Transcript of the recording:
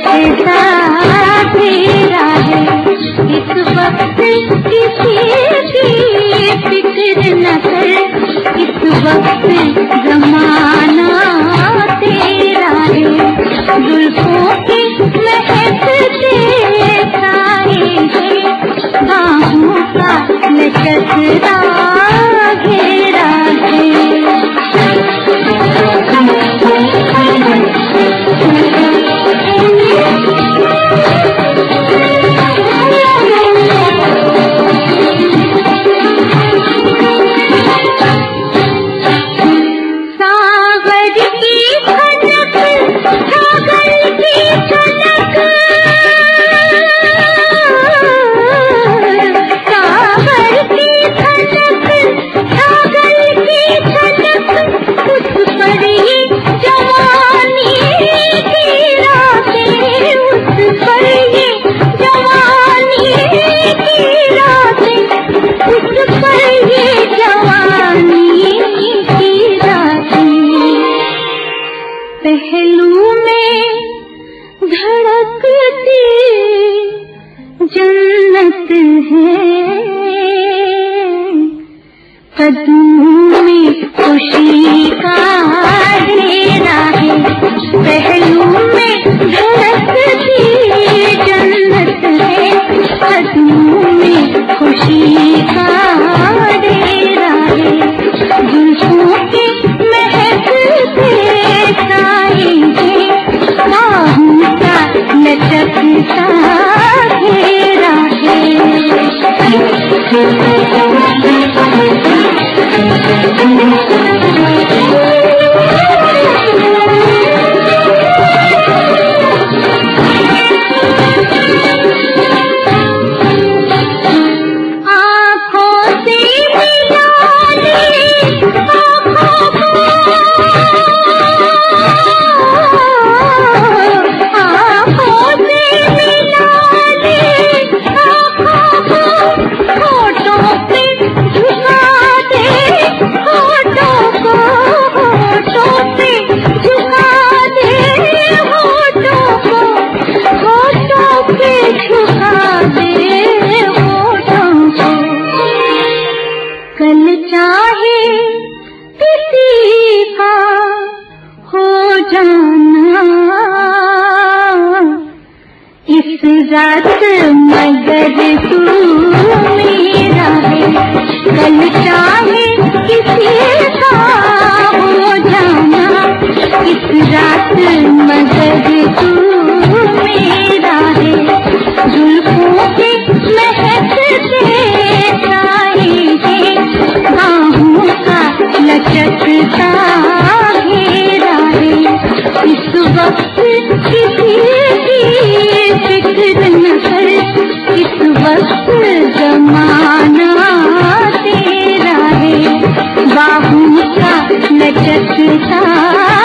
लचकता तेरा है। इस वक्त किसी की फिक्र न कर, इस वक्त जमाना तेरा है। जुल्फों की महक के साए है, बाहों का लचकता घेरा है। पहलू में धड़कती जन्नत है, कदमों में खुशी का डेरा है। पहलू में धड़कती जन्नत है, कदमों में खुशी का डेरा है। जुल्फों की महक से साए है, बाहों का लचकता घेरा कल चाहे किसी का हो जाना, इस रात मगर तू मेरा है। कल चाहे किसी का हो जाना, इस रात मगर तू मेरा है। जुल्फों की महक से साए है, बाहों का लचकता घेरा है। इस वक्त किसी की फिक्र न कर, इस वक्त जमाना तेरा है। बाहों का लचकता